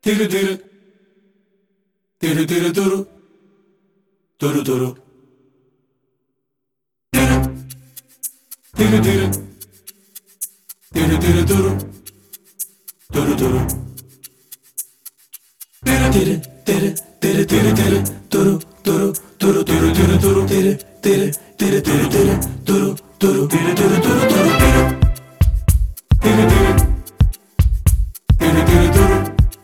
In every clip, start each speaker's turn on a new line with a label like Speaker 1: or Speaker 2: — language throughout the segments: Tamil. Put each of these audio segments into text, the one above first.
Speaker 1: Tiri tiri tiri tiri turu turu turu tiri tiri tiri tiri turu turu turu tiri tiri tiri tiri tiri turu turu turu turu turu turu tiri tiri tiri tiri tiri turu turu tiri tiri turu turu tiri tiri tiri tiri tiri turu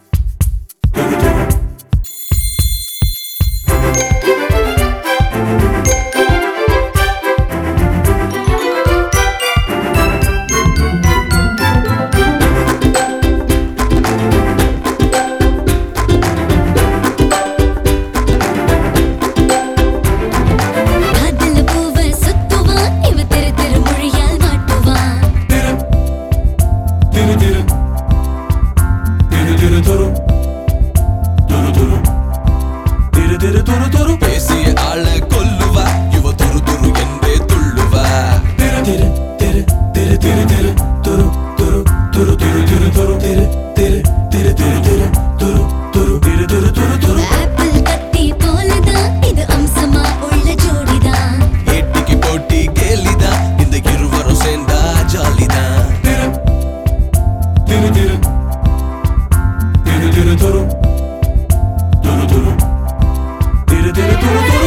Speaker 2: பேசிய ஆள கொல்லுவா இவ துரு துரு என்றே துள்ளுவா
Speaker 1: திரு திரு திரு திரு திரு துரு துரு துரு துரு துரு துரு திரு திரு திரு திரு திரு துரு துரு திரு திரு துரு துரு
Speaker 3: ஆப்பிள் கத்தி போலதான் இது அம்சமா உள்ள ஜோடிதான்
Speaker 2: ஏட்டிக்கு போட்டி கேலிதா இந்த இருவரும் சேர்ந்தா ஜாலிதான்
Speaker 1: திரு திரு திரு திரு திரு துரு துரு துரு திரு திரு துரு துரு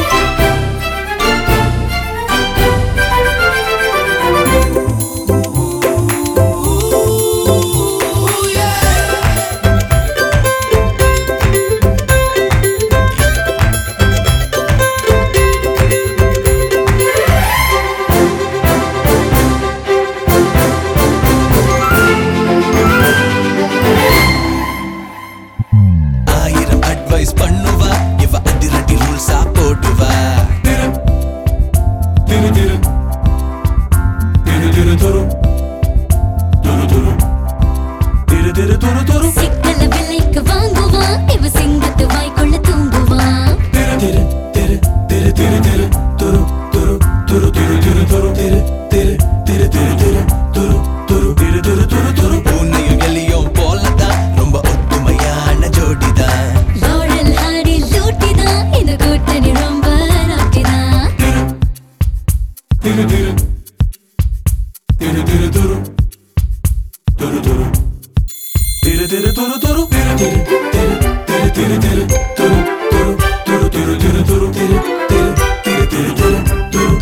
Speaker 2: ஆயிரம் அட்வைஸ் பண்ணுவா இவ அதிரடி ரூல்ஸா போடுவா
Speaker 1: திரு திரு திரு திரு திரு துரு துரு துரு திரு திரு துரு துரு
Speaker 3: சிக்கல விலைக்கு வாங்குவா இவ சிங்கத்து வாய்க்குள்ள தூங்குவா
Speaker 1: திரு திரு திரு திரு திரு திரு துரு துரு துரு துரு துரு துரு திரு திரு திரு திரு திரு துரு துரு திரு திரு துரு துரு
Speaker 2: பூனையும் எலியும் போலதான் ரொம்ப ஒத்துமையான ஜோடிதான்
Speaker 3: லாரல் ஹாரி லூட்டிதான் இந்த கூட்டணி ரொம்ப ராட்டிதான்
Speaker 1: திரு திரு திரு திரு துரு துரு துரு திரு திரு துரு துரு திரு திரு திரு திரு திரு திரு துரு துரு துரு துரு துரு துரு திரு திரு திரு திரு திரு துரு